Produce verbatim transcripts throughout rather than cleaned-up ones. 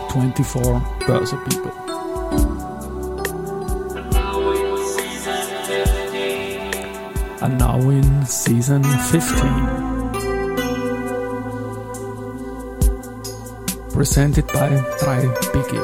twenty-four Börse People. And now in season fifteen. Presented by drei Biggie.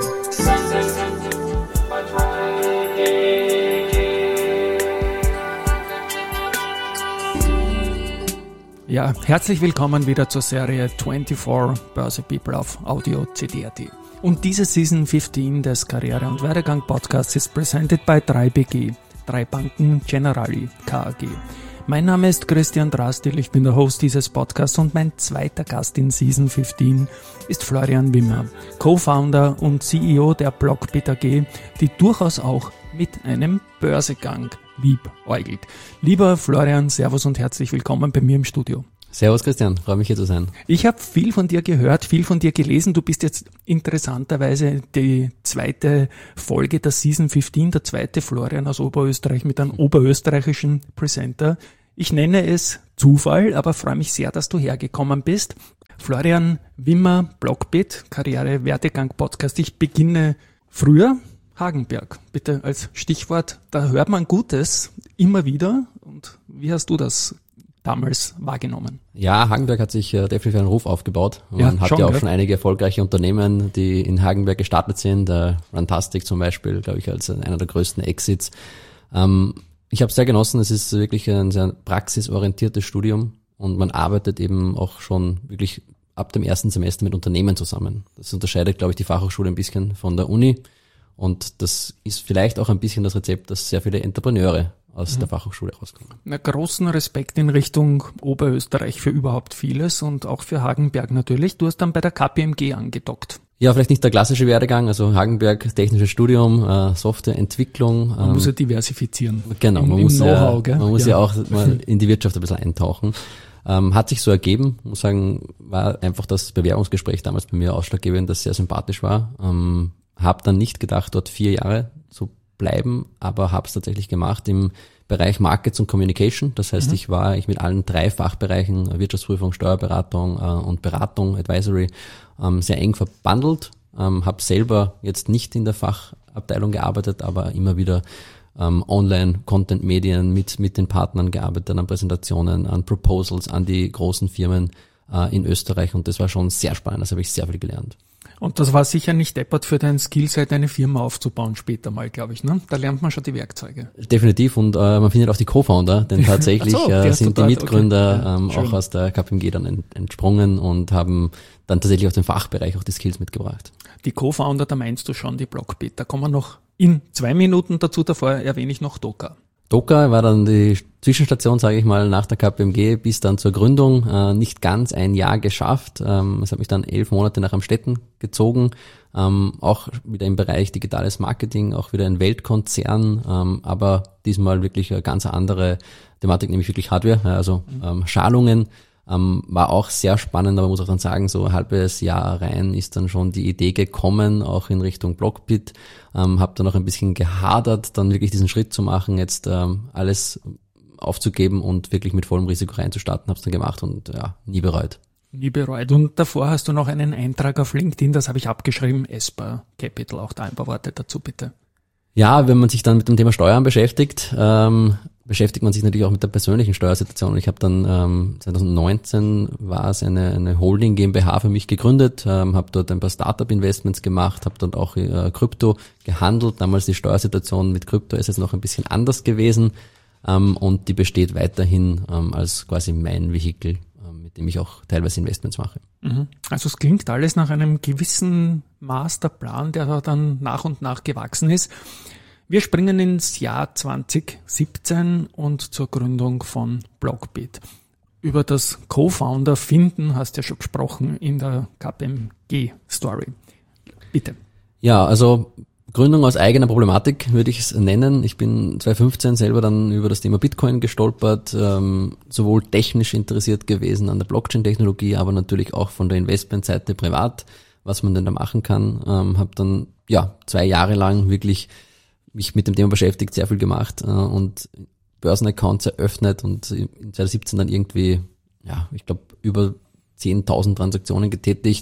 Ja, herzlich willkommen wieder zur Serie twenty-four Börse People auf Audio C D punkt A T. Und diese Season fifteen des Karriere- und Werdegang-Podcasts ist presented by drei B G, drei Banken Generali K A G. Mein Name ist Christian Drastil, ich bin der Host dieses Podcasts und mein zweiter Gast in Season fifteen ist Florian Wimmer, Co-Founder und C E O der Blockbit A G, die durchaus auch mit einem Börsegang liebäugelt. Lieber Florian, Servus und herzlich willkommen bei mir im Studio. Servus Christian, freue mich hier zu sein. Ich habe viel von dir gehört, viel von dir gelesen. Du bist jetzt interessanterweise die zweite Folge der Season fifteen, der zweite Florian aus Oberösterreich mit einem oberösterreichischen Presenter. Ich nenne es Zufall, aber freue mich sehr, dass du hergekommen bist. Florian Wimmer, Blockbit, Karriere, Werdegang, Podcast. Ich beginne früher. Hagenberg, bitte als Stichwort. Da hört man Gutes immer wieder. Und wie hast du das damals wahrgenommen? Ja, Hagenberg hat sich äh, definitiv einen Ruf aufgebaut. Man ja, hat schon, ja auch gell? schon einige erfolgreiche Unternehmen, die in Hagenberg gestartet sind. Äh, Runtastic zum Beispiel, glaube ich, als einer der größten Exits. Ähm, ich habe es sehr genossen. Es ist wirklich ein sehr praxisorientiertes Studium und man arbeitet eben auch schon wirklich ab dem ersten Semester mit Unternehmen zusammen. Das unterscheidet, glaube ich, die Fachhochschule ein bisschen von der Uni. Und das ist vielleicht auch ein bisschen das Rezept, dass sehr viele Entrepreneure aus mhm. der Fachhochschule rauskommen. Na, großen Respekt in Richtung Oberösterreich für überhaupt vieles und auch für Hagenberg natürlich. Du hast dann bei der K P M G angedockt. Ja, vielleicht nicht der klassische Werdegang, also Hagenberg, technisches Studium, äh, Softwareentwicklung. Man ähm, muss ja diversifizieren. Genau, man, im, muss, im ja, man muss ja. ja auch mal in die Wirtschaft ein bisschen eintauchen. Ähm, hat sich so ergeben, muss sagen, war einfach das Bewerbungsgespräch damals bei mir ausschlaggebend, das sehr sympathisch war. Ähm, Habe dann nicht gedacht, dort vier Jahre zu bleiben, aber habe es tatsächlich gemacht im Bereich Markets und Communication. Das heißt, mhm. ich war ich mit allen drei Fachbereichen, Wirtschaftsprüfung, Steuerberatung äh, und Beratung, Advisory, ähm, sehr eng verbandelt. Ähm, habe selber jetzt nicht in der Fachabteilung gearbeitet, aber immer wieder ähm, online, Content-Medien mit mit den Partnern gearbeitet, an Präsentationen, an Proposals, an die großen Firmen äh, in Österreich und das war schon sehr spannend. Das habe ich sehr viel gelernt. Und das war sicher nicht deppert für dein Skillset, eine Firma aufzubauen später mal, glaube ich, ne? Da lernt man schon die Werkzeuge. Definitiv und äh, man findet auch die Co-Founder, denn tatsächlich so, äh, sind die dort, Mitgründer okay. ähm, ja, auch aus der K P M G dann ent, entsprungen und haben dann tatsächlich aus dem Fachbereich auch die Skills mitgebracht. Die Co-Founder, da meinst du schon die Blockbit. Da kommen wir noch in zwei Minuten dazu, davor erwähne ich noch Doka. Doka war dann die Zwischenstation, sage ich mal, nach der K P M G bis dann zur Gründung. Äh, nicht ganz ein Jahr geschafft. Ähm, es hat mich dann elf Monate nach Amstetten gezogen. Ähm, auch wieder im Bereich digitales Marketing, auch wieder ein Weltkonzern, ähm, aber diesmal wirklich eine ganz andere Thematik, nämlich wirklich Hardware, also ähm, Schalungen. Ähm, war auch sehr spannend, aber muss auch dann sagen, so ein halbes Jahr rein ist dann schon die Idee gekommen, auch in Richtung Blockbit. Ähm, habe dann noch ein bisschen gehadert, dann wirklich diesen Schritt zu machen, jetzt ähm, alles aufzugeben und wirklich mit vollem Risiko reinzustarten. Habe es dann gemacht und ja, nie bereut. Nie bereut. Und davor hast du noch einen Eintrag auf LinkedIn, das habe ich abgeschrieben, Esper Capital, auch da ein paar Worte dazu bitte. Ja, wenn man sich dann mit dem Thema Steuern beschäftigt, ähm, beschäftigt man sich natürlich auch mit der persönlichen Steuersituation. Und ich habe dann ähm, zwanzig neunzehn war es eine, eine Holding GmbH für mich gegründet, ähm, habe dort ein paar Startup-Investments gemacht, habe dort auch äh, Krypto gehandelt. Damals die Steuersituation mit Krypto ist jetzt noch ein bisschen anders gewesen ähm, und die besteht weiterhin ähm, als quasi mein Vehikel, ähm, mit dem ich auch teilweise Investments mache. Mhm. Also es klingt alles nach einem gewissen Masterplan, der dann nach und nach gewachsen ist. Wir springen ins Jahr zwanzig siebzehn und zur Gründung von Blockbit. Über das Co-Founder finden hast du ja schon gesprochen in der K P M G-Story. Bitte. Ja, also Gründung aus eigener Problematik würde ich es nennen. Ich bin zwanzig fünfzehn selber dann über das Thema Bitcoin gestolpert, ähm, sowohl technisch interessiert gewesen an der Blockchain-Technologie, aber natürlich auch von der Investmentseite privat, was man denn da machen kann. Ähm, habe dann ja zwei Jahre lang wirklich mich mit dem Thema beschäftigt, sehr viel gemacht äh, und Börsenaccounts eröffnet und in zwanzig siebzehn dann irgendwie, ja, ich glaube über zehntausend Transaktionen getätigt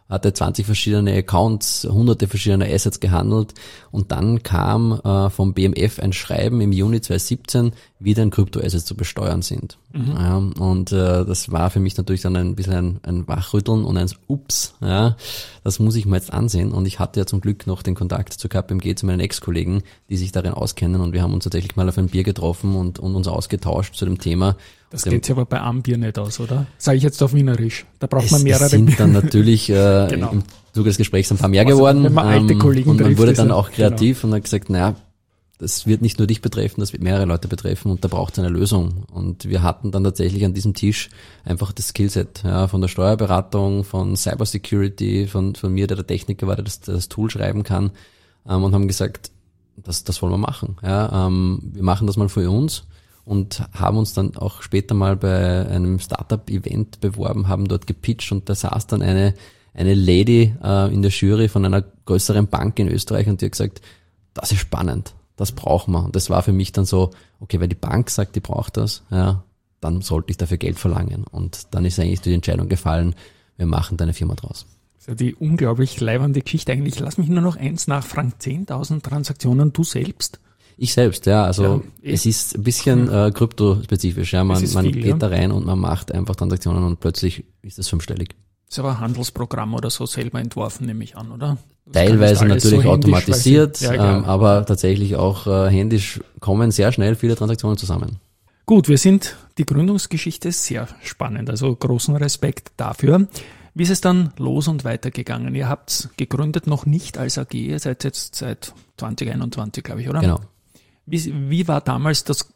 hatte zwanzig verschiedene Accounts, hunderte verschiedene Assets gehandelt und dann kam äh, vom B M F ein Schreiben im Juni zwanzig siebzehn, wie denn Kryptoassets zu besteuern sind. Mhm. Ja, und äh, das war für mich natürlich dann ein bisschen ein, ein Wachrütteln und ein Ups, ja, das muss ich mir jetzt ansehen. Und ich hatte ja zum Glück noch den Kontakt zur K P M G, zu meinen Ex-Kollegen, die sich darin auskennen und wir haben uns tatsächlich mal auf ein Bier getroffen und, und uns ausgetauscht zu dem Thema. Das geht sich aber bei einem Bier nicht aus, oder? Sage ich jetzt auf Wienerisch. Da braucht es, man mehrere. Es sind dann natürlich äh, genau. im Zuge des Gesprächs ein paar mehr also, geworden. Wenn man alte ähm, Kollegen und man trifft, wurde dann auch genau. kreativ und hat gesagt, naja, das wird nicht nur dich betreffen, das wird mehrere Leute betreffen und da braucht es eine Lösung. Und wir hatten dann tatsächlich an diesem Tisch einfach das Skillset, ja, von der Steuerberatung, von Cybersecurity, von, von mir, der der Techniker war, der das, der das Tool schreiben kann, ähm, und haben gesagt, das, das wollen wir machen. Ja, ähm, wir machen das mal für uns. Und haben uns dann auch später mal bei einem Startup-Event beworben, haben dort gepitcht und da saß dann eine eine Lady äh, in der Jury von einer größeren Bank in Österreich und die hat gesagt, das ist spannend, das brauchen wir. Und das war für mich dann so, okay, weil die Bank sagt, die braucht das, ja, dann sollte ich dafür Geld verlangen. Und dann ist eigentlich die Entscheidung gefallen, wir machen da eine Firma draus. Also die unglaublich leibende Geschichte eigentlich. Lass mich nur noch eins nachfragen, zehntausend Transaktionen, du selbst? Ich selbst, ja, also ja, es ist ein bisschen äh, kryptospezifisch, ja, man, man viel, geht ja. da rein und man macht einfach Transaktionen und plötzlich ist es fünfstellig. Das ist aber ein Handelsprogramm oder so selber entworfen, nehme ich an, oder? Das Teilweise natürlich so automatisiert, händisch, ja, ähm, aber tatsächlich auch äh, händisch kommen sehr schnell viele Transaktionen zusammen. Gut, wir sind, die Gründungsgeschichte ist sehr spannend, also großen Respekt dafür. Wie ist es dann los und weitergegangen? Ihr habt gegründet noch nicht als A G, ihr seid jetzt seit zwanzig einundzwanzig, glaube ich, oder? Genau. Wie, wie war damals das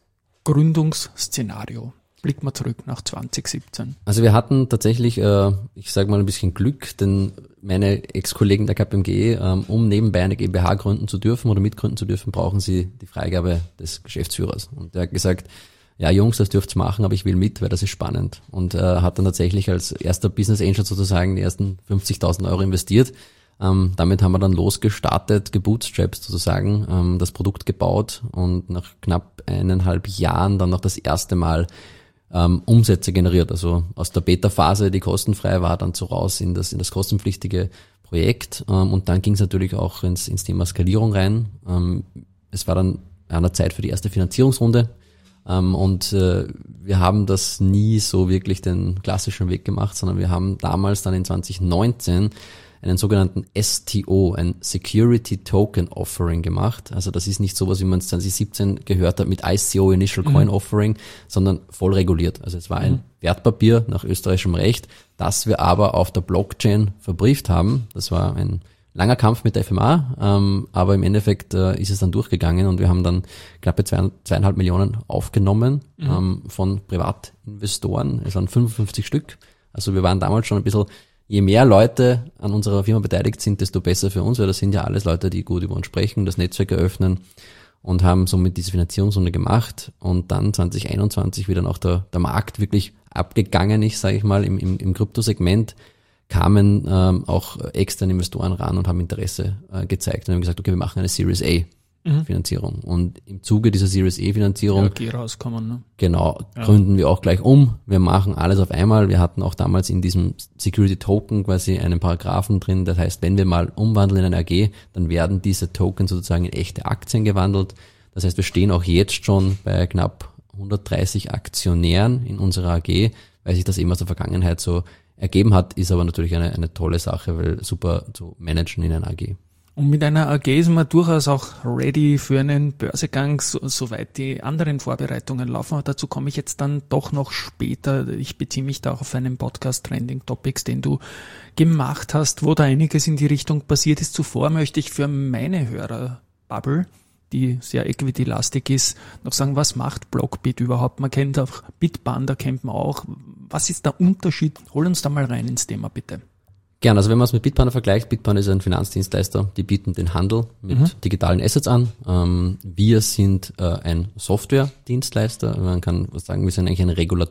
Gründungsszenario? Blick mal zurück nach zwanzig siebzehn. Also wir hatten tatsächlich, äh, ich sage mal ein bisschen Glück, denn meine Ex-Kollegen der K P M G, ähm, um nebenbei eine GmbH gründen zu dürfen oder mitgründen zu dürfen, brauchen sie die Freigabe des Geschäftsführers. Und der hat gesagt, ja Jungs, das dürft's machen, aber ich will mit, weil das ist spannend. Und äh, hat dann tatsächlich als erster Business Angel sozusagen die ersten fünfzigtausend Euro investiert. Ähm, damit haben wir dann losgestartet, gebootstrapped sozusagen, ähm, das Produkt gebaut und nach knapp eineinhalb Jahren dann noch das erste Mal ähm, Umsätze generiert. Also aus der Beta-Phase, die kostenfrei war, dann so raus in das in das kostenpflichtige Projekt. Ähm, und dann ging es natürlich auch ins, ins Thema Skalierung rein. Ähm, es war dann an der Zeit für die erste Finanzierungsrunde. Ähm, und äh, wir haben das nie so wirklich den klassischen Weg gemacht, sondern wir haben damals dann in zwanzig neunzehn einen sogenannten S T O, ein Security Token Offering gemacht. Also das ist nicht sowas, wie man es zwanzig siebzehn gehört hat mit I C O, Initial Coin mhm. Offering, sondern voll reguliert. Also es war ein mhm. Wertpapier nach österreichischem Recht, das wir aber auf der Blockchain verbrieft haben. Das war ein langer Kampf mit der F M A, ähm, aber im Endeffekt äh, ist es dann durchgegangen und wir haben dann knappe zwei, zweieinhalb Millionen aufgenommen mhm. ähm, von Privatinvestoren. Es waren fünfundfünfzig Stück. Also wir waren damals schon ein bisschen, je mehr Leute an unserer Firma beteiligt sind, desto besser für uns, weil das sind ja alles Leute, die gut über uns sprechen, das Netzwerk eröffnen und haben somit diese Finanzierungsrunde gemacht und dann zwanzig einundzwanzig, wie dann auch der, der Markt wirklich abgegangen ist, sage ich mal, im, im, im Kryptosegment, kamen ähm, auch externe Investoren ran und haben Interesse äh, gezeigt und haben gesagt, okay, wir machen eine Series A mhm. Finanzierung. Und im Zuge dieser Series A Finanzierung ja, okay, rauskommen, ne? Genau, ja. gründen wir auch gleich um. Wir machen alles auf einmal. Wir hatten auch damals in diesem Security Token quasi einen Paragraphen drin. Das heißt, wenn wir mal umwandeln in eine A G, dann werden diese Token sozusagen in echte Aktien gewandelt. Das heißt, wir stehen auch jetzt schon bei knapp hundertdreißig Aktionären in unserer A G, weil sich das eben aus der Vergangenheit so ergeben hat, ist aber natürlich eine, eine tolle Sache, weil super zu managen in einer A G. Und mit einer A G ist man durchaus auch ready für einen Börsegang, so, soweit die anderen Vorbereitungen laufen. Aber dazu komme ich jetzt dann doch noch später. Ich beziehe mich da auch auf einen Podcast Trending Topics, den du gemacht hast, wo da einiges in die Richtung passiert ist. Zuvor möchte ich für meine Hörer-Bubble, die sehr equity-lastig ist, noch sagen, was macht Blockbit überhaupt? Man kennt auch Bitpanda, kennt man auch. Was ist der Unterschied? Hol uns da mal rein ins Thema, bitte. Gerne, also wenn man es mit Bitpanda vergleicht, Bitpanda ist ein Finanzdienstleister, die bieten den Handel mit mhm. digitalen Assets an. Ähm, wir sind äh, ein Software-Dienstleister, man kann sagen, wir sind eigentlich ein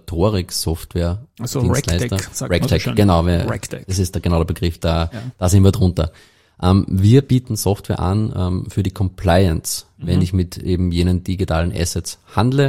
Regulatorik-Software-Dienstleister. Also RegTech, sagt RegTech, man so schön. Genau, wir, RegTech. Das ist der, genau der Begriff, da, ja. da sind wir drunter. Ähm, wir bieten Software an ähm, für die Compliance, mhm. wenn ich mit eben jenen digitalen Assets handle.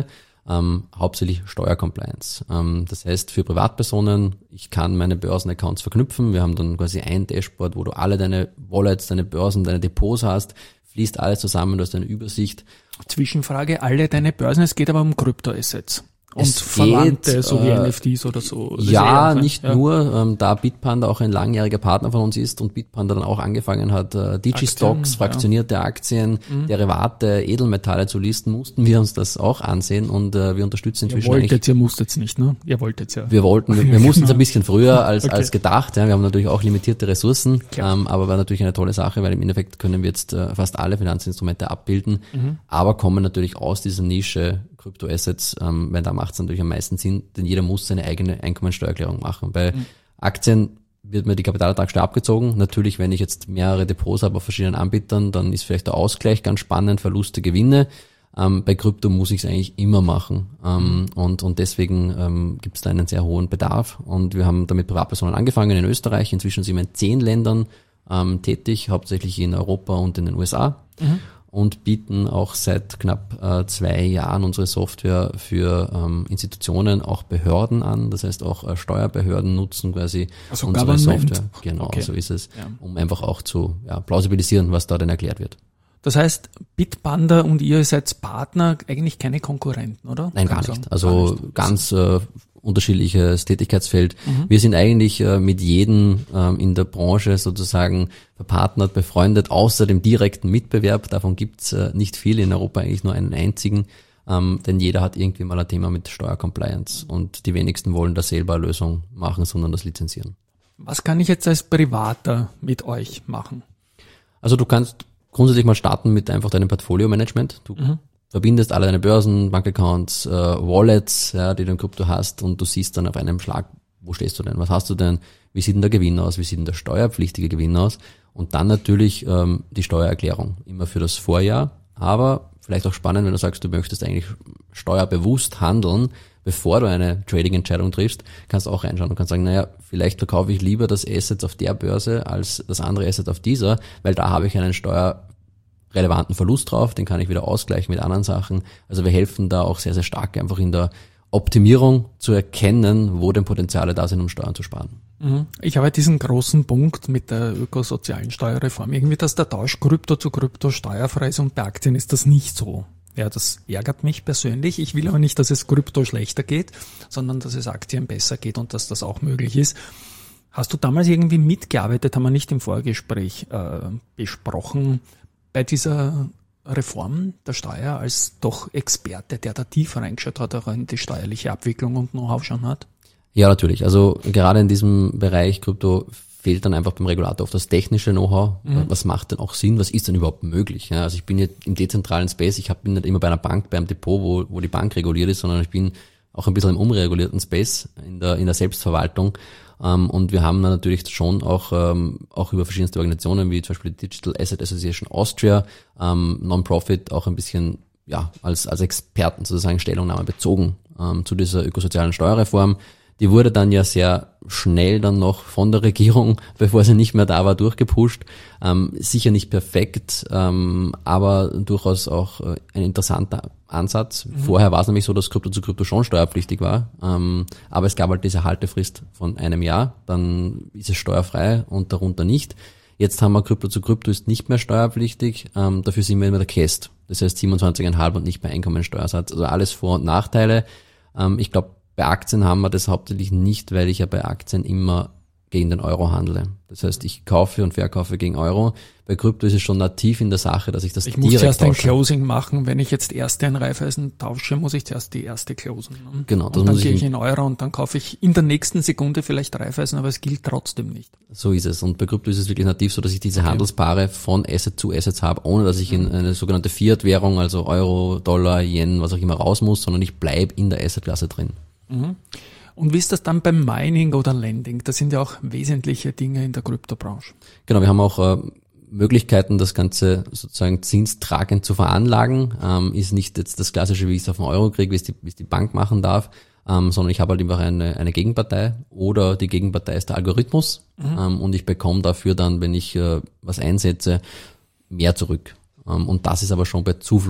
ähm, hauptsächlich Steuercompliance. Ähm, das heißt, für Privatpersonen, ich kann meine Börsenaccounts verknüpfen. Wir haben dann quasi ein Dashboard, wo du alle deine Wallets, deine Börsen, deine Depots hast, fließt alles zusammen, du hast eine Übersicht. Zwischenfrage, alle deine Börsen, es geht aber um Kryptoassets. Und es Verwandte, geht, so wie äh, N F Ts oder so. Das ja, ist eher, nicht ja. nur, ähm, da Bitpanda auch ein langjähriger Partner von uns ist und Bitpanda dann auch angefangen hat, äh, Digistocks, Aktien, fraktionierte ja. Aktien, mhm. Derivate, Edelmetalle zu listen, mussten wir uns das auch ansehen und äh, wir unterstützen inzwischen Ihr wolltet, eigentlich... ihr musstet nicht, ne? Ihr wolltet ja. Wir wollten, wir, wir mussten es ein bisschen früher als, okay. als gedacht, ja. Wir haben natürlich auch limitierte Ressourcen, ähm, aber war natürlich eine tolle Sache, weil im Endeffekt können wir jetzt äh, fast alle Finanzinstrumente abbilden, mhm. aber kommen natürlich aus dieser Nische Kryptoassets, ähm, weil da macht es natürlich am meisten Sinn, denn jeder muss seine eigene Einkommensteuererklärung machen. Bei mhm. Aktien wird mir die Kapitalertragssteuer abgezogen. Natürlich, wenn ich jetzt mehrere Depots habe auf verschiedenen Anbietern, dann ist vielleicht der Ausgleich ganz spannend, Verluste, Gewinne. Ähm, bei Krypto muss ich es eigentlich immer machen. Ähm, und, und deswegen ähm, gibt es da einen sehr hohen Bedarf. Und wir haben damit Privatpersonen angefangen in Österreich. Inzwischen sind wir in zehn Ländern ähm, tätig, hauptsächlich in Europa und in den U S A. Mhm. Und bieten auch seit knapp äh, zwei Jahren unsere Software für ähm, Institutionen, auch Behörden an. Das heißt, auch äh, Steuerbehörden nutzen quasi also unsere Government. Software. Genau, okay. so ist es, ja. um einfach auch zu ja, plausibilisieren, was da denn erklärt wird. Das heißt, Bitpanda und ihr seid Partner, eigentlich keine Konkurrenten, oder? Nein, gar nicht. Also gar nicht. ganz äh, unterschiedliches Tätigkeitsfeld. Mhm. Wir sind eigentlich äh, mit jedem ähm, in der Branche sozusagen verpartnert, befreundet, außer dem direkten Mitbewerb. Davon gibt's äh, nicht viele, in Europa eigentlich nur einen einzigen, ähm, denn jeder hat irgendwie mal ein Thema mit Steuercompliance und die wenigsten wollen da selber eine Lösung machen, sondern das lizenzieren. Was kann ich jetzt als Privater mit euch machen? Also du kannst grundsätzlich mal starten mit einfach deinem Portfolio-Management. Du mhm. verbindest alle deine Börsen, Bankaccounts, äh, Wallets, ja, die du in Krypto hast und du siehst dann auf einem Schlag, wo stehst du denn, was hast du denn, wie sieht denn der Gewinn aus, wie sieht denn der steuerpflichtige Gewinn aus und dann natürlich ähm, die Steuererklärung, immer für das Vorjahr, aber vielleicht auch spannend, wenn du sagst, du möchtest eigentlich steuerbewusst handeln, bevor du eine Trading-Entscheidung triffst, kannst du auch reinschauen und kannst sagen, naja, vielleicht verkaufe ich lieber das Asset auf der Börse als das andere Asset auf dieser, weil da habe ich einen steuerrelevanten Verlust drauf, den kann ich wieder ausgleichen mit anderen Sachen. Also wir helfen da auch sehr, sehr stark einfach in der Optimierung zu erkennen, wo denn Potenziale da sind, um Steuern zu sparen. Ich habe diesen großen Punkt mit der ökosozialen Steuerreform, irgendwie, dass der Tausch Krypto zu Krypto steuerfrei ist und bei Aktien ist das nicht so. Ja, das ärgert mich persönlich. Ich will aber nicht, dass es Krypto schlechter geht, sondern dass es Aktien besser geht und dass das auch möglich ist. Hast du damals irgendwie mitgearbeitet, haben wir nicht im Vorgespräch äh, besprochen, bei dieser Reform der Steuer als doch Experte, der da tiefer reingeschaut hat, auch in die steuerliche Abwicklung und Know-how schon hat? Ja, natürlich. Also gerade in diesem Bereich Krypto fehlt dann einfach beim Regulator oft das technische Know-how. Mhm. Was macht denn auch Sinn? Was ist denn überhaupt möglich? Ja, also ich bin jetzt im dezentralen Space, ich hab, bin nicht immer bei einer Bank, beim Depot, wo, wo die Bank reguliert ist, sondern ich bin auch ein bisschen im unregulierten Space, in der, in der Selbstverwaltung. Um, und wir haben dann natürlich schon auch, um, auch über verschiedenste Organisationen, wie zum Beispiel die Digital Asset Association Austria, um, Non-Profit, auch ein bisschen ja als, als Experten sozusagen Stellungnahme bezogen um, zu dieser ökosozialen Steuerreform. Die wurde dann ja sehr schnell dann noch von der Regierung, bevor sie nicht mehr da war, durchgepusht. Ähm, sicher nicht perfekt, ähm, aber durchaus auch äh, ein interessanter Ansatz. Mhm. Vorher war es nämlich so, dass Krypto zu Krypto schon steuerpflichtig war, ähm, aber es gab halt diese Haltefrist von einem Jahr, dann ist es steuerfrei und darunter nicht. Jetzt haben wir Krypto zu Krypto ist nicht mehr steuerpflichtig, ähm, dafür sind wir immer der C A S T, das heißt siebenundzwanzig Komma fünf und nicht bei Einkommensteuersatz. Also alles Vor- und Nachteile. Ähm, ich glaube, bei Aktien haben wir das hauptsächlich nicht, weil ich ja bei Aktien immer gegen den Euro handle. Das heißt, ich kaufe und verkaufe gegen Euro. Bei Krypto ist es schon nativ in der Sache, dass ich das ich direkt tausche. Ich muss zuerst ein Closing machen. Wenn ich jetzt erste ein Raiffeisen tausche, muss ich zuerst die erste closen. Ne? Genau. Das und dann muss gehe ich ich in Euro und dann kaufe ich in der nächsten Sekunde vielleicht Raiffeisen, aber es gilt trotzdem nicht. So ist es. Und bei Krypto ist es wirklich nativ so, dass ich diese okay. Handelspaare von Asset zu Assets habe, ohne dass ich in eine sogenannte Fiat-Währung, also Euro, Dollar, Yen, was auch immer raus muss, sondern ich bleibe in der Asset-Klasse drin. Mhm. Und wie ist das dann beim Mining oder Lending? Das sind ja auch wesentliche Dinge in der Kryptobranche. Genau, wir haben auch äh, Möglichkeiten, das Ganze sozusagen zinstragend zu veranlagen. Ähm, ist nicht jetzt das Klassische, wie ich es auf den Euro kriege, wie es die, wie es die Bank machen darf, ähm, sondern ich habe halt einfach eine, eine Gegenpartei oder die Gegenpartei ist der Algorithmus mhm. ähm, und ich bekomme dafür dann, wenn ich äh, was einsetze, mehr zurück. Ähm, und das ist aber schon bei Zufluss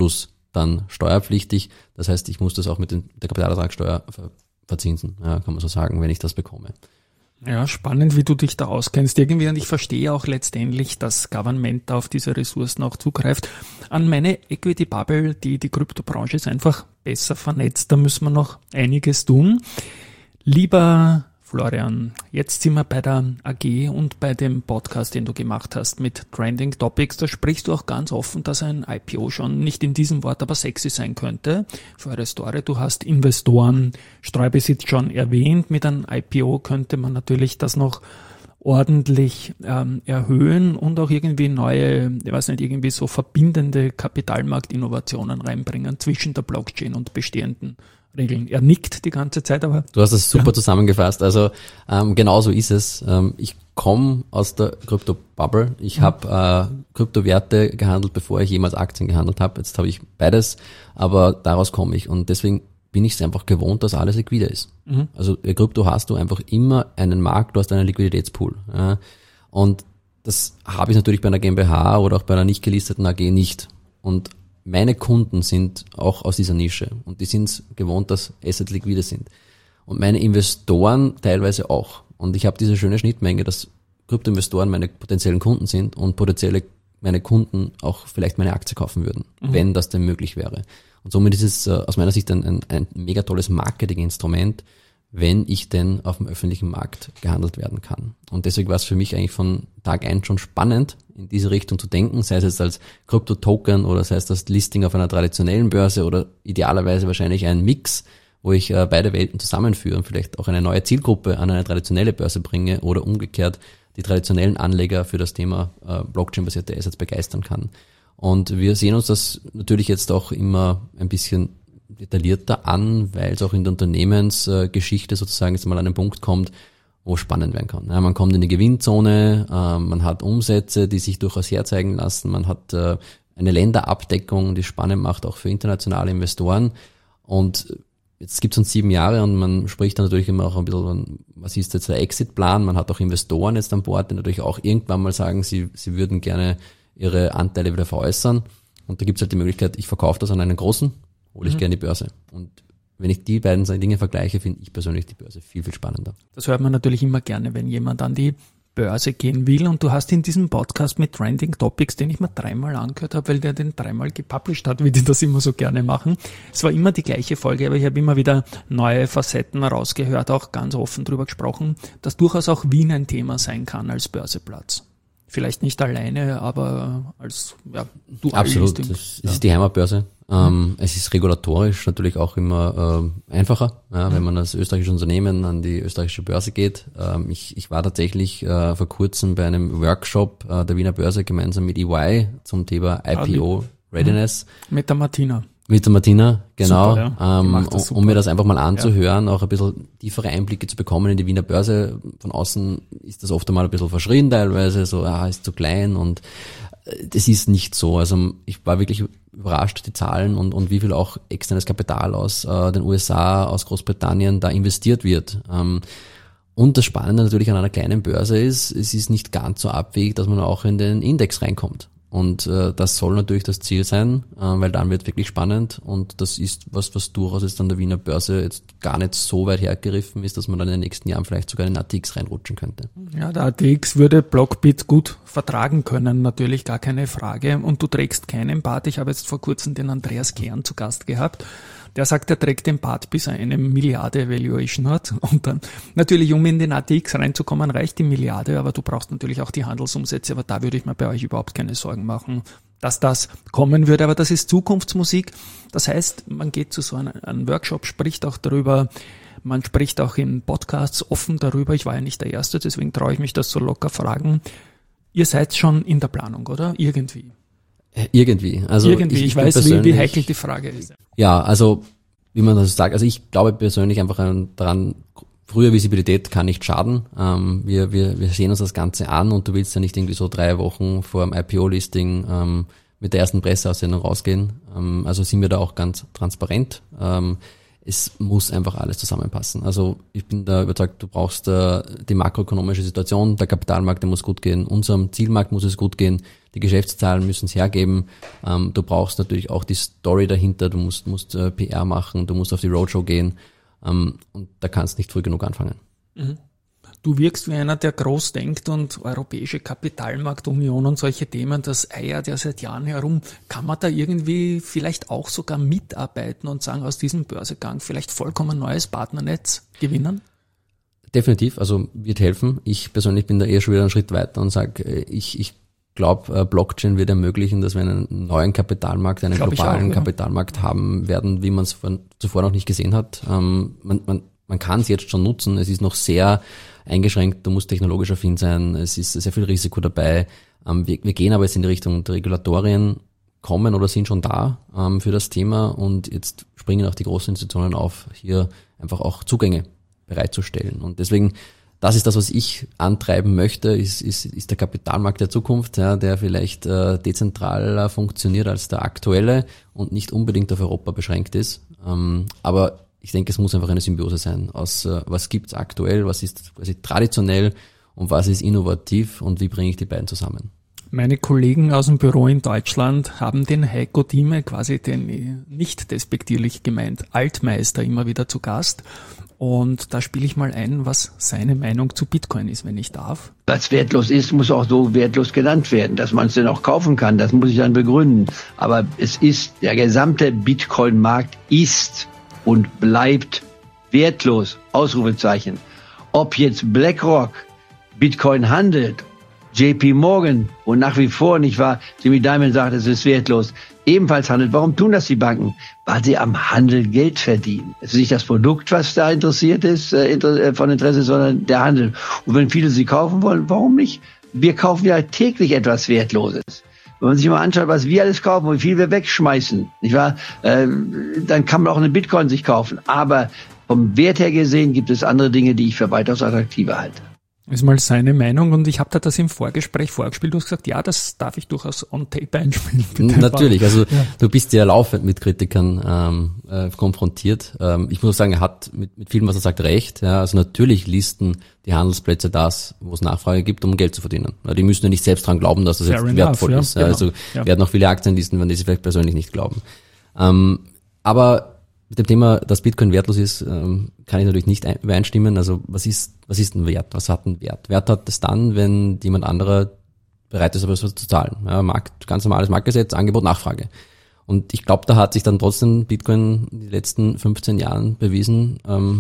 dann steuerpflichtig. Das heißt, ich muss das auch mit den, der Kapitalertragssteuer ver, verzinsen, ja, kann man so sagen, wenn ich das bekomme. Ja, spannend, wie du dich da auskennst irgendwie, und ich verstehe auch letztendlich, dass Government auf diese Ressourcen auch zugreift. An meine Equity Bubble, die, die Kryptobranche ist einfach besser vernetzt, da müssen wir noch einiges tun. Lieber Florian, jetzt sind wir bei der A G und bei dem Podcast, den du gemacht hast mit Trending Topics. Da sprichst du auch ganz offen, dass ein I P O schon nicht in diesem Wort, aber sexy sein könnte für eure Story. Du hast Investoren, Streubesitz schon erwähnt. Mit einem I P O könnte man natürlich das noch ordentlich ähm, erhöhen und auch irgendwie neue, ich weiß nicht, irgendwie so verbindende Kapitalmarktinnovationen reinbringen zwischen der Blockchain und bestehenden Regeln. Er nickt die ganze Zeit, aber... Du hast es super ja. zusammengefasst. Also ähm, genau so ist es. Ähm, ich komme aus der Krypto-Bubble. Ich mhm. habe äh, Kryptowerte gehandelt, bevor ich jemals Aktien gehandelt habe. Jetzt habe ich beides, aber daraus komme ich. Und deswegen bin ich es einfach gewohnt, dass alles liquide ist. Mhm. Also bei Krypto hast du einfach immer einen Markt, du hast einen Liquiditätspool. Ja. Und das habe ich natürlich bei einer GmbH oder auch bei einer nicht gelisteten A G nicht. Und meine Kunden sind auch aus dieser Nische und die sind es gewohnt, dass Assets liquide sind. Und meine Investoren teilweise auch. Und ich habe diese schöne Schnittmenge, dass Kryptoinvestoren meine potenziellen Kunden sind und potenzielle meine Kunden auch vielleicht meine Aktie kaufen würden, mhm. wenn das denn möglich wäre. Und somit ist es äh, aus meiner Sicht ein, ein, ein mega tolles Marketinginstrument, wenn ich denn auf dem öffentlichen Markt gehandelt werden kann. Und deswegen war es für mich eigentlich von Tag eins schon spannend, in diese Richtung zu denken, sei es jetzt als Krypto-Token oder sei es das Listing auf einer traditionellen Börse oder idealerweise wahrscheinlich ein Mix, wo ich äh, beide Welten zusammenführe und vielleicht auch eine neue Zielgruppe an eine traditionelle Börse bringe oder umgekehrt die traditionellen Anleger für das Thema äh, Blockchain-basierte Assets begeistern kann. Und wir sehen uns das natürlich jetzt auch immer ein bisschen detaillierter an, weil es auch in der Unternehmensgeschichte sozusagen jetzt mal an einen Punkt kommt, wo es spannend werden kann. Ja, man kommt in die Gewinnzone, äh, man hat Umsätze, die sich durchaus herzeigen lassen, man hat äh, eine Länderabdeckung, die spannend macht, auch für internationale Investoren. Und jetzt gibt es uns sieben Jahre und man spricht dann natürlich immer auch ein bisschen, was ist jetzt der Exit-Plan? Man hat auch Investoren jetzt an Bord, die natürlich auch irgendwann mal sagen, sie, sie würden gerne ihre Anteile wieder veräußern. Und da gibt es halt die Möglichkeit, ich verkaufe das an einen großen, hole ich mhm. gerne die Börse. Und wenn ich die beiden Dinge vergleiche, finde ich persönlich die Börse viel, viel spannender. Das hört man natürlich immer gerne, wenn jemand an die Börse gehen will. Und du hast in diesem Podcast mit Trending Topics, den ich mir dreimal angehört habe, weil der den dreimal gepublished hat, wie die das immer so gerne machen. Es war immer die gleiche Folge, aber ich habe immer wieder neue Facetten rausgehört, auch ganz offen drüber gesprochen, dass durchaus auch Wien ein Thema sein kann als Börseplatz. Vielleicht nicht alleine, aber als ja, dual Absolut, Listing. Es ja. ist die Heimatbörse. Ähm, es ist regulatorisch natürlich auch immer äh, einfacher, ja, mhm. wenn man als österreichisches Unternehmen an die österreichische Börse geht. Ähm, ich, ich war tatsächlich äh, vor kurzem bei einem Workshop äh, der Wiener Börse gemeinsam mit E Y zum Thema I P O Readiness. Mhm. Mit der Martina. Mit der Martina, genau, super, ja. ähm, um, um mir das einfach mal anzuhören, ja. auch ein bisschen tiefere Einblicke zu bekommen in die Wiener Börse. Von außen ist das oft einmal ein bisschen verschrien teilweise, so, ah, ist zu klein, und das ist nicht so. Also ich war wirklich überrascht, die Zahlen und, und wie viel auch externes Kapital aus äh, den U S A, aus Großbritannien da investiert wird. Ähm, und das Spannende natürlich an einer kleinen Börse ist, es ist nicht ganz so abwegig, dass man auch in den Index reinkommt. Und äh, das soll natürlich das Ziel sein, äh, weil dann wird wirklich spannend, und das ist was, was durchaus jetzt an der Wiener Börse jetzt gar nicht so weit hergegriffen ist, dass man dann in den nächsten Jahren vielleicht sogar in den A T X reinrutschen könnte. Ja, der A T X würde Blockbit gut vertragen können, natürlich, gar keine Frage. Und du trägst keinen Bart. Ich habe jetzt vor kurzem den Andreas Kern zu Gast gehabt. Der sagt, er trägt den Bart, bis er eine Milliarde Valuation hat. Und dann natürlich, um in den A T X reinzukommen, reicht die Milliarde, aber du brauchst natürlich auch die Handelsumsätze. Aber da würde ich mir bei euch überhaupt keine Sorgen machen, dass das kommen würde. Aber das ist Zukunftsmusik. Das heißt, man geht zu so einem, einem Workshop, spricht auch darüber, man spricht auch in Podcasts offen darüber. Ich war ja nicht der Erste, deswegen traue ich mich das so locker fragen. Ihr seid schon in der Planung, oder? Irgendwie. Irgendwie. Also Irgendwie, ich, ich, ich weiß, wie, wie heikel die Frage ist. Ja, also wie man das sagt, also ich glaube persönlich einfach daran, frühe Visibilität kann nicht schaden. Ähm, wir, wir, wir sehen uns das Ganze an, und du willst ja nicht irgendwie so drei Wochen vor dem I P O-Listing ähm, mit der ersten Presseaussendung rausgehen. Ähm, also sind wir da auch ganz transparent. Ähm, es muss einfach alles zusammenpassen. Also ich bin da überzeugt, du brauchst äh, die makroökonomische Situation, der Kapitalmarkt, der muss gut gehen, unserem Zielmarkt muss es gut gehen, die Geschäftszahlen müssen es hergeben, ähm, du brauchst natürlich auch die Story dahinter, du musst, musst äh, P R machen, du musst auf die Roadshow gehen ähm, und da kannst nicht früh genug anfangen. Mhm. Du wirkst wie einer, der groß denkt und Europäische Kapitalmarktunion und solche Themen, das eiert ja seit Jahren herum. Kann man da irgendwie vielleicht auch sogar mitarbeiten und sagen, aus diesem Börsegang vielleicht vollkommen neues Partnernetz gewinnen? Definitiv, also wird helfen. Ich persönlich bin da eher schon wieder einen Schritt weiter und sage, ich, ich glaube, Blockchain wird ermöglichen, dass wir einen neuen Kapitalmarkt, einen Glaub globalen auch, ja. Kapitalmarkt haben werden, wie man es zuvor noch nicht gesehen hat. Ähm, man, man, man kann es jetzt schon nutzen. Es ist noch sehr eingeschränkt, du musst technologisch affin sein, es ist sehr viel Risiko dabei. Ähm, wir, wir gehen aber jetzt in die Richtung, die Regulatorien kommen oder sind schon da ähm, für das Thema und jetzt springen auch die großen Institutionen auf, hier einfach auch Zugänge bereitzustellen. Und deswegen, das ist das, was ich antreiben möchte, ist, ist, ist der Kapitalmarkt der Zukunft, ja, der vielleicht äh, dezentraler funktioniert als der aktuelle und nicht unbedingt auf Europa beschränkt ist. Ähm, aber ich denke, es muss einfach eine Symbiose sein aus, äh, was gibt's aktuell, was ist quasi traditionell und was ist innovativ und wie bringe ich die beiden zusammen. Meine Kollegen aus dem Büro in Deutschland haben den Heiko Thieme, quasi den nicht despektierlich gemeint Altmeister, immer wieder zu Gast. Und da spiele ich mal ein, was seine Meinung zu Bitcoin ist, wenn ich darf. Was wertlos ist, muss auch so wertlos genannt werden, dass man es denn auch kaufen kann. Das muss ich dann begründen. Aber es ist, der gesamte Bitcoin-Markt ist und bleibt wertlos. Ausrufezeichen. Ob jetzt BlackRock Bitcoin handelt, J P Morgan, wo nach wie vor, nicht wahr, Jimmy Dimon sagt, es ist wertlos, ebenfalls handelt. Warum tun das die Banken? Weil sie am Handel Geld verdienen. Es ist nicht das Produkt, was da interessiert ist, äh, von Interesse, sondern der Handel. Und wenn viele sie kaufen wollen, warum nicht? Wir kaufen ja täglich etwas Wertloses. Wenn man sich mal anschaut, was wir alles kaufen und wie viel wir wegschmeißen, nicht wahr? Äh, dann kann man auch eine Bitcoin sich kaufen. Aber vom Wert her gesehen gibt es andere Dinge, die ich für weitaus attraktiver halte. Ist mal seine Meinung und ich habe da das im Vorgespräch vorgespielt. Du hast gesagt, ja, das darf ich durchaus on tape einspielen. Bitte. Natürlich, also ja. Du bist ja laufend mit Kritikern ähm, äh, konfrontiert. Ähm, ich muss auch sagen, er hat mit, mit vielem, was er sagt, recht. Ja, also natürlich listen die Handelsplätze das, wo es Nachfrage gibt, um Geld zu verdienen. Ja, die müssen ja nicht selbst dran glauben, dass das Fair jetzt enough, wertvoll ja, ist. Genau. Also ja. Wir hatten auch viele Aktienlisten, wenn die sie vielleicht persönlich nicht glauben. Ähm, aber mit dem Thema, dass Bitcoin wertlos ist, kann ich natürlich nicht übereinstimmen. Also was ist, was ist ein Wert? Was hat ein Wert? Wert hat es dann, wenn jemand anderer bereit ist, etwas zu zahlen. Ja, Markt, ganz normales Marktgesetz, Angebot, Nachfrage. Und ich glaube, da hat sich dann trotzdem Bitcoin in den letzten fünfzehn Jahren bewiesen,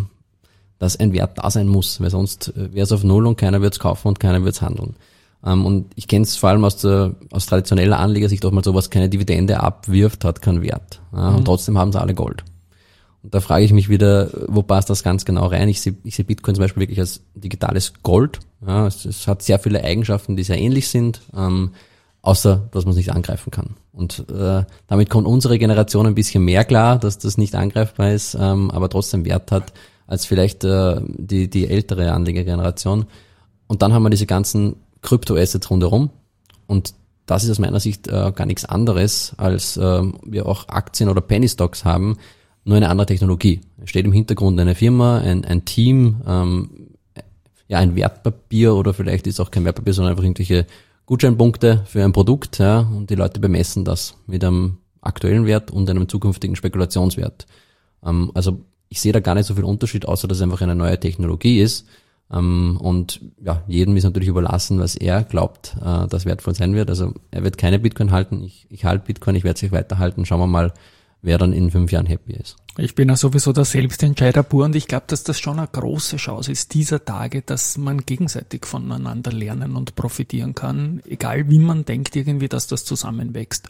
dass ein Wert da sein muss, weil sonst wäre es auf Null und keiner wird es kaufen und keiner wird es handeln. Und ich kenne es vor allem aus der aus traditioneller Anlegersicht auch mal so, was keine Dividende abwirft, hat keinen Wert. Ja, und mhm. trotzdem haben sie alle Gold. Und da frage ich mich wieder, wo passt das ganz genau rein? Ich sehe ich sehe Bitcoin zum Beispiel wirklich als digitales Gold. Ja, es, es hat sehr viele Eigenschaften, die sehr ähnlich sind, ähm, außer dass man es nicht angreifen kann. Und äh, damit kommt unsere Generation ein bisschen mehr klar, dass das nicht angreifbar ist, ähm, aber trotzdem Wert hat als vielleicht äh, die die ältere Anlegergeneration. Und dann haben wir diese ganzen Krypto-Assets rundherum. Und das ist aus meiner Sicht äh, gar nichts anderes, als äh, wir auch Aktien oder Penny Stocks haben, nur eine andere Technologie. Es steht im Hintergrund eine Firma, ein, ein Team, ähm, ja ein Wertpapier oder vielleicht ist auch kein Wertpapier, sondern einfach irgendwelche Gutscheinpunkte für ein Produkt, ja, und die Leute bemessen das mit einem aktuellen Wert und einem zukünftigen Spekulationswert. Ähm, also ich sehe da gar nicht so viel Unterschied, außer dass es einfach eine neue Technologie ist. Ähm, und ja, jedem ist natürlich überlassen, was er glaubt, äh, das wertvoll sein wird. Also er wird keine Bitcoin halten, ich, ich halte Bitcoin, ich werde sich weiterhalten. Schauen wir mal, wer dann in fünf Jahren happy ist. Ich bin ja sowieso der Selbstentscheider pur und ich glaube, dass das schon eine große Chance ist dieser Tage, dass man gegenseitig voneinander lernen und profitieren kann, egal wie man denkt irgendwie, dass das zusammenwächst.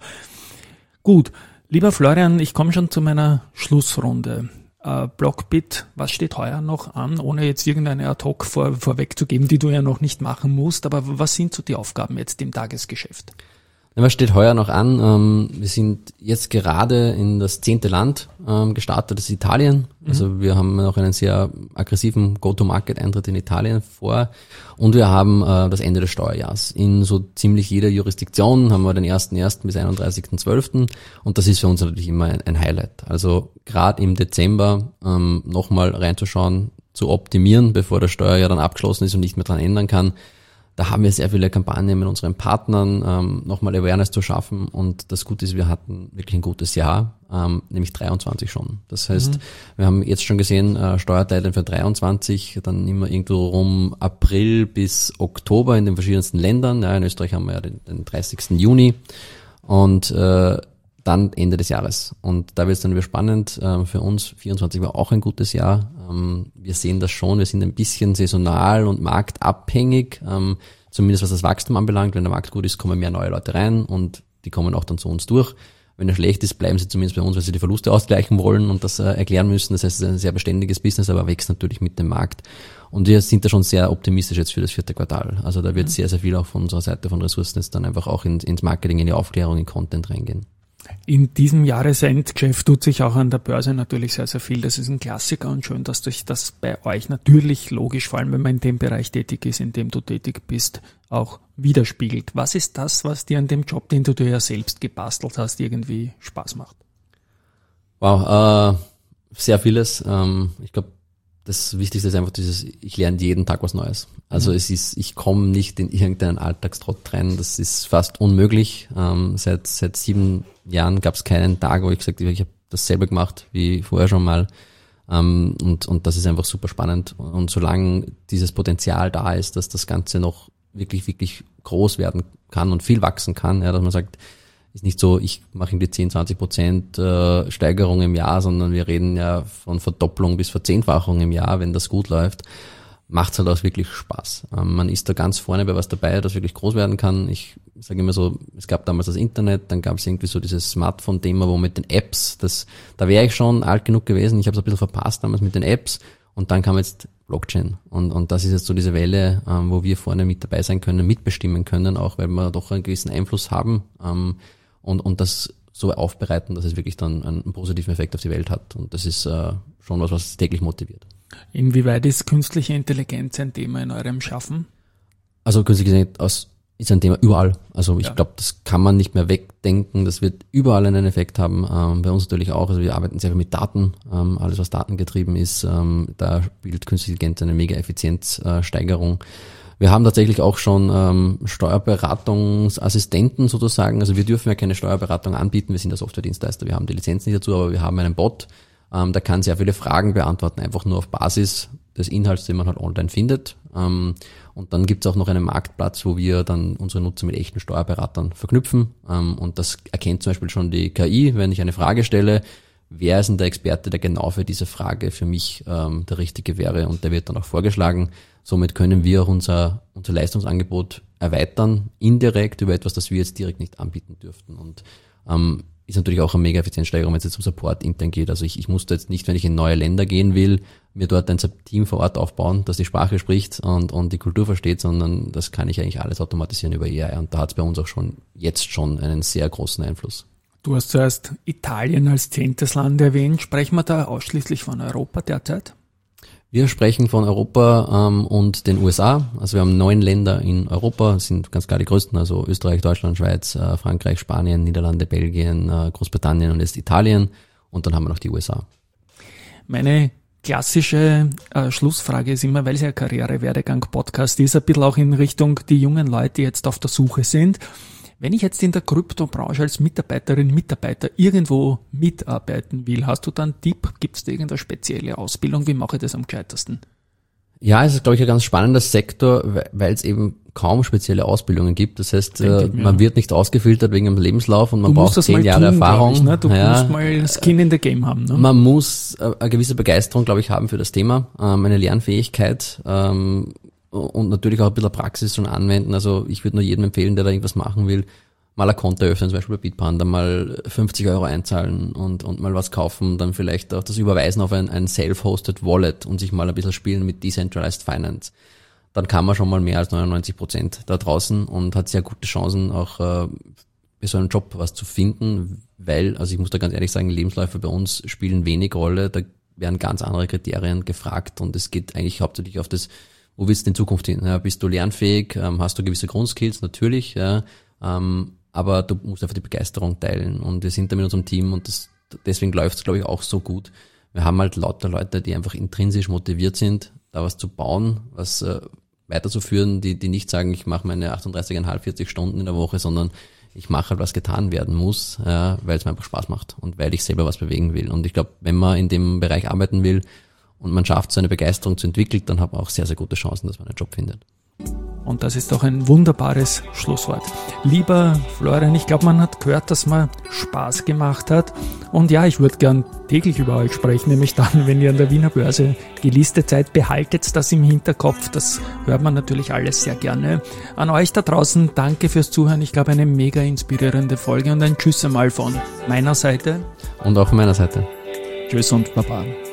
Gut, lieber Florian, ich komme schon zu meiner Schlussrunde. Äh, Blockbit, was steht heuer noch an, ohne jetzt irgendeine Ad-Hoc vor, vorwegzugeben, die du ja noch nicht machen musst, aber was sind so die Aufgaben jetzt im Tagesgeschäft? Was steht heuer noch an? Wir sind jetzt gerade in das zehnte Land gestartet, das ist Italien. Also wir haben noch einen sehr aggressiven Go-to-Market-Eintritt in Italien vor und wir haben das Ende des Steuerjahrs. In so ziemlich jeder Jurisdiktion haben wir den ersten ersten bis einunddreißigsten zwölften und das ist für uns natürlich immer ein Highlight. Also gerade im Dezember nochmal reinzuschauen, zu optimieren, bevor das Steuerjahr dann abgeschlossen ist und nicht mehr dran ändern kann. Da haben wir sehr viele Kampagnen mit unseren Partnern, ähm, nochmal Awareness zu schaffen und das Gute ist, wir hatten wirklich ein gutes Jahr, ähm, nämlich dreiundzwanzig schon. Das heißt, mhm. wir haben jetzt schon gesehen, äh, Steuerdeadline für dreiundzwanzig, dann immer irgendwo rum April bis Oktober in den verschiedensten Ländern. Ja, in Österreich haben wir ja den, den dreißigsten Juni und äh, dann Ende des Jahres. Und da wird es dann wieder spannend. Äh, für uns, vierundzwanzig war auch ein gutes Jahr. Ähm, wir sehen das schon, wir sind ein bisschen saisonal und marktabhängig, ähm, zumindest was das Wachstum anbelangt. Wenn der Markt gut ist, kommen mehr neue Leute rein und die kommen auch dann zu uns durch. Wenn er schlecht ist, bleiben sie zumindest bei uns, weil sie die Verluste ausgleichen wollen und das äh, erklären müssen. Das heißt, es ist ein sehr beständiges Business, aber wächst natürlich mit dem Markt. Und wir sind da schon sehr optimistisch jetzt für das vierte Quartal. Also da wird mhm. sehr, sehr viel auch von unserer Seite von Ressourcen jetzt dann einfach auch in, ins Marketing, in die Aufklärung, in Content reingehen. In diesem Jahresendgeschäft tut sich auch an der Börse natürlich sehr, sehr viel. Das ist ein Klassiker und schön, dass sich das bei euch natürlich logisch, vor allem wenn man in dem Bereich tätig ist, in dem du tätig bist, auch widerspiegelt. Was ist das, was dir an dem Job, den du dir ja selbst gebastelt hast, irgendwie Spaß macht? Wow, äh, sehr vieles. Ähm, ich glaube, das Wichtigste ist einfach dieses, ich lerne jeden Tag was Neues. Also mhm. es ist, ich komme nicht in irgendeinen Alltagstrott rein, das ist fast unmöglich. Ähm, seit seit sieben Jahren gab es keinen Tag, wo ich gesagt habe, ich habe dasselbe gemacht wie vorher schon mal. Ähm, und und das ist einfach super spannend. Und solange dieses Potenzial da ist, dass das Ganze noch wirklich, wirklich groß werden kann und viel wachsen kann, ja, dass man sagt, ist nicht so, ich mache irgendwie zehn, zwanzig Prozent äh, Steigerung im Jahr, sondern wir reden ja von Verdopplung bis Verzehnfachung im Jahr, wenn das gut läuft, macht es halt auch wirklich Spaß. Ähm, man ist da ganz vorne bei was dabei, das wirklich groß werden kann. Ich sage immer so, es gab damals das Internet, dann gab es irgendwie so dieses Smartphone-Thema, wo mit den Apps, das, da wäre ich schon alt genug gewesen, ich habe es ein bisschen verpasst damals mit den Apps und dann kam jetzt Blockchain und und das ist jetzt so diese Welle, ähm, wo wir vorne mit dabei sein können, mitbestimmen können, auch weil wir doch einen gewissen Einfluss haben, ähm, und und das so aufbereiten, dass es wirklich dann einen positiven Effekt auf die Welt hat. Und das ist äh, schon was, was täglich motiviert. Inwieweit ist künstliche Intelligenz ein Thema in eurem Schaffen? Also künstliche Intelligenz ist ein Thema überall. Also ich ja. glaube, das kann man nicht mehr wegdenken. Das wird überall einen Effekt haben. Ähm, bei uns natürlich auch. Also wir arbeiten sehr viel mit Daten. Ähm, alles, was datengetrieben ist, ähm, da spielt künstliche Intelligenz eine mega Effizienzsteigerung. Äh, Wir haben tatsächlich auch schon ähm, Steuerberatungsassistenten sozusagen. Also wir dürfen ja keine Steuerberatung anbieten. Wir sind der Softwaredienstleister, wir haben die Lizenz nicht dazu, aber wir haben einen Bot. Ähm, der kann sehr viele Fragen beantworten, einfach nur auf Basis des Inhalts, den man halt online findet. Ähm, und dann gibt es auch noch einen Marktplatz, wo wir dann unsere Nutzer mit echten Steuerberatern verknüpfen. Ähm, und das erkennt zum Beispiel schon die K I, wenn ich eine Frage stelle. Wer ist denn der Experte, der genau für diese Frage für mich ähm, der Richtige wäre? Und der wird dann auch vorgeschlagen. Somit können wir auch unser, unser Leistungsangebot erweitern, indirekt über etwas, das wir jetzt direkt nicht anbieten dürften. Und ähm, ist natürlich auch eine mega Effizienzsteigerung, wenn es jetzt um Support intern geht. Also ich, ich musste jetzt nicht, wenn ich in neue Länder gehen will, mir dort ein Team vor Ort aufbauen, das die Sprache spricht und, und die Kultur versteht, sondern das kann ich eigentlich alles automatisieren über A I. Und da hat es bei uns auch schon jetzt schon einen sehr großen Einfluss. Du hast zuerst Italien als zehntes Land erwähnt. Sprechen wir da ausschließlich von Europa derzeit? Wir sprechen von Europa ähm, und den U S A. Also wir haben neun Länder in Europa, das sind ganz klar die größten, also Österreich, Deutschland, Schweiz, äh, Frankreich, Spanien, Niederlande, Belgien, äh, Großbritannien und jetzt Italien. Und dann haben wir noch die U S A. Meine klassische äh, Schlussfrage ist immer, weil es ja Karriere-Werdegang-Podcast ist, ein bisschen auch in Richtung die jungen Leute, die jetzt auf der Suche sind. Wenn ich jetzt in der Kryptobranche als Mitarbeiterin, Mitarbeiter irgendwo mitarbeiten will, hast du da einen Tipp? Gibt es da irgendeine spezielle Ausbildung? Wie mache ich das am gescheitesten? Ja, es ist, glaube ich, ein ganz spannender Sektor, weil es eben kaum spezielle Ausbildungen gibt. Das heißt, äh, man wird nicht ausgefiltert wegen einem Lebenslauf und man braucht zehn Jahre tun, Erfahrung. Ich, ne? Du ja, musst mal Skin in the Game haben. Ne? Man muss äh, eine gewisse Begeisterung, glaube ich, haben für das Thema, ähm, eine Lernfähigkeit, ähm, und natürlich auch ein bisschen Praxis schon anwenden. Also ich würde nur jedem empfehlen, der da irgendwas machen will, mal ein Konto öffnen, zum Beispiel bei Bitpanda, mal fünfzig Euro einzahlen und und mal was kaufen, dann vielleicht auch das Überweisen auf ein, ein self-hosted Wallet und sich mal ein bisschen spielen mit Decentralized Finance. Dann kann man schon mal mehr als neunundneunzig Prozent da draußen und hat sehr gute Chancen, auch äh, bei so einem Job was zu finden, weil, also ich muss da ganz ehrlich sagen, Lebensläufe bei uns spielen wenig Rolle, da werden ganz andere Kriterien gefragt und es geht eigentlich hauptsächlich auf das, wo willst du in Zukunft hin? Ja, bist du lernfähig? Ähm, hast du gewisse Grundskills? Natürlich, ja, ähm, aber du musst einfach die Begeisterung teilen und wir sind da mit unserem Team und das, deswegen läuft es, glaube ich, auch so gut. Wir haben halt lauter Leute, die einfach intrinsisch motiviert sind, da was zu bauen, was äh, weiterzuführen, die die nicht sagen, ich mache meine achtunddreißig Komma fünf, vierzig Stunden in der Woche, sondern ich mache halt, was getan werden muss, ja, weil es mir einfach Spaß macht und weil ich selber was bewegen will. Und ich glaube, wenn man in dem Bereich arbeiten will und man schafft, so eine Begeisterung zu entwickeln, dann hat man auch sehr, sehr gute Chancen, dass man einen Job findet. Und das ist doch ein wunderbares Schlusswort. Lieber Florian, ich glaube, man hat gehört, dass man Spaß gemacht hat. Und ja, ich würde gern täglich über euch sprechen, nämlich dann, wenn ihr an der Wiener Börse gelistet seid. Behaltet das im Hinterkopf, das hört man natürlich alles sehr gerne. An euch da draußen, danke fürs Zuhören. Ich glaube, eine mega inspirierende Folge und ein Tschüss einmal von meiner Seite. Und auch von meiner Seite. Tschüss und Baba.